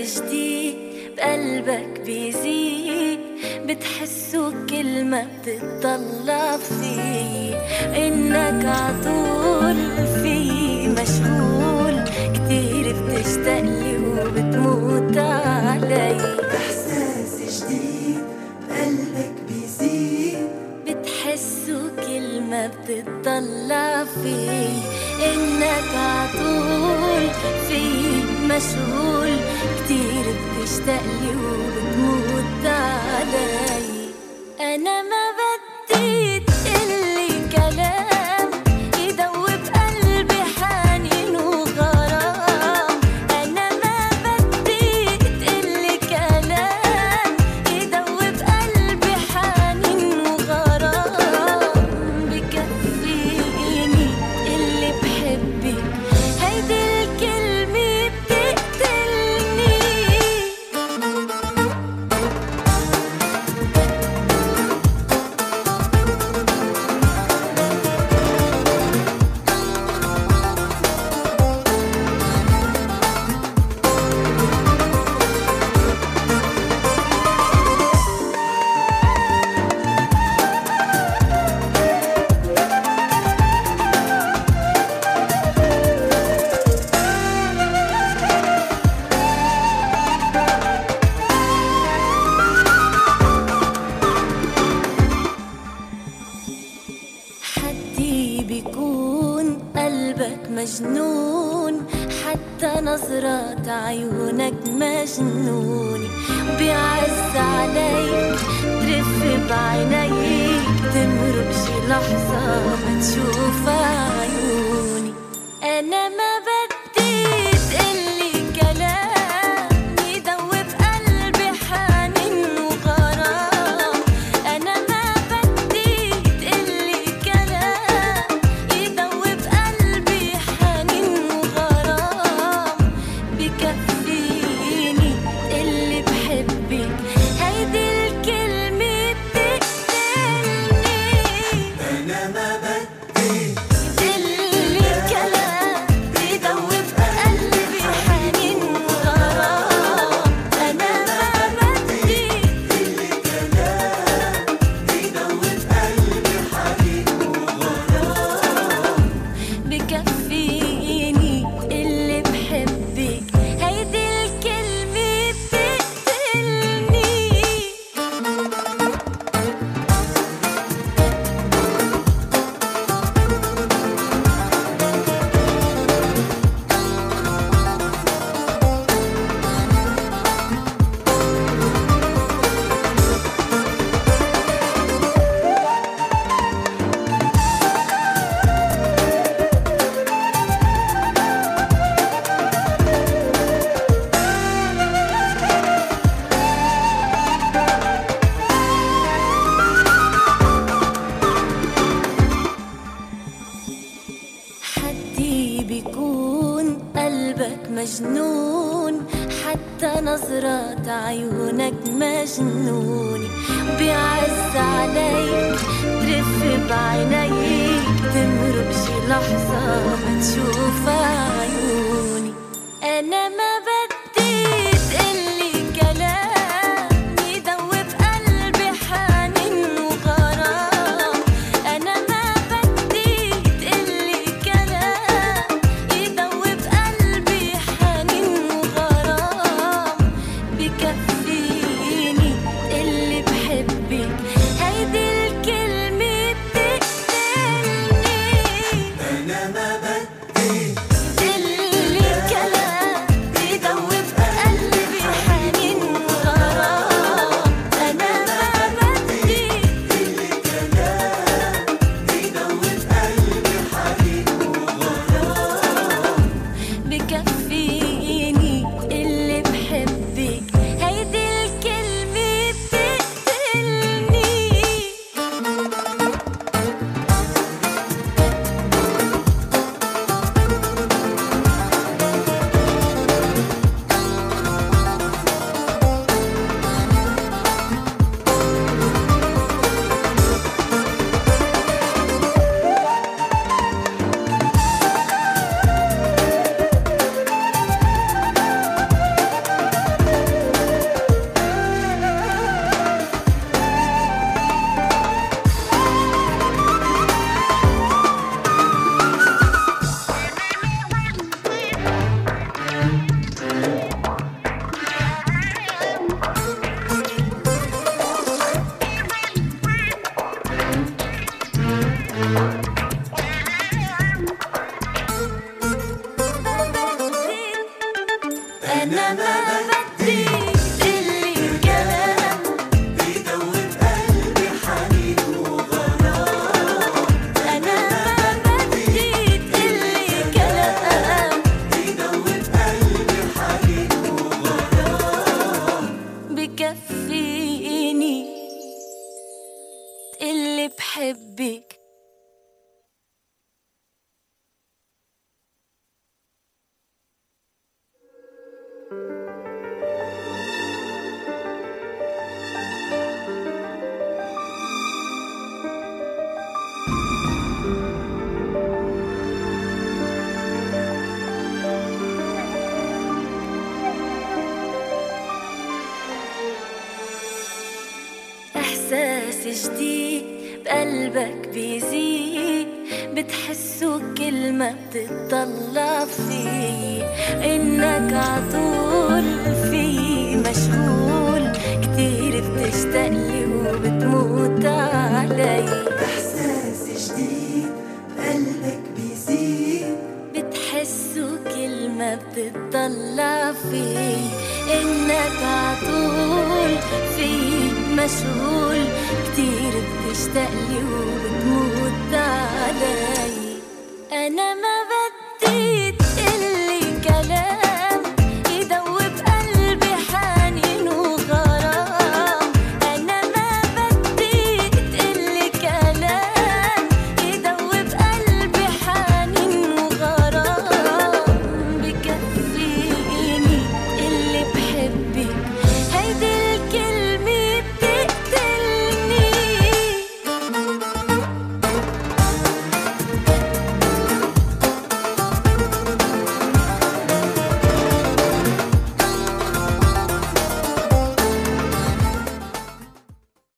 جديد بقلبك بيزيد، بتحسه كل ما بتطلع فيه، إنك عطول فيه مشغول كتير، بتشتاقلي وبتموت علي. إحساس جديد بقلبك بيزيد، بتحسه كل ما بتطلع فيه، إنك عطول فيه مشغول كتير، بتشتاقلي وبتموت علي. أنا ما بدي تقلي كلام يدوب قلبي حنين وغرام، أنا ما بدي تقلي كلام يدوب قلبي حنين وغرام، بكفيني اللي بحبك هيدي الكلمة بتقتلني. حدي بيكون قلبك مجنون، حتى نظرات عيونك مجنوني، بيعز عليك ترف بعينيك، تمرق شي لحظة ما تشوف عيوني. أنا ما بدي تقلي كلام يدوب قلبي حنين وغرام، أنا ما بدي تقلي كلام يدوب قلبي حنين وغرام، بكفيني اللي بحبك هيدي الكلمة بتقتلني. أنا ما بدي تقلي كلام يدوب قلبي حنين وغرام، أنا ما بدي كلام يدوب قلبي حنين وغرام، بكفيني اللي بحبك هيدي الكلمة بتقتلني. حدي بيكون قلبك مجنون، حتى نظرات عيونك مجنوني، بيعز عليك ترف بعينيك، تمرق شي لحظة ما تشوف عيوني. أنا ما بدي تقلي كلام يدوب قلبي حنين وغرام، أنا ما بدي تقلي كلام يدوب قلبي حنين وغرام، بكفيني اللي بحبك هيدي الكلمة بتقتلني. أنا ما بدي تقلي كلام بحبك. إحساس جديد بقلبك بيزيد، بتحسه كل ما بتطلع فيه، إنك عطول فيه مشغول، كتير بتشتاقلي وبتموت علي. إحساس جديد بقلبك بيزيد، بتحسه كل ما بتطلع فيه، إنك عطول فيه مشغول، كتير بتشتاقلي وبتموت علي. أنا ما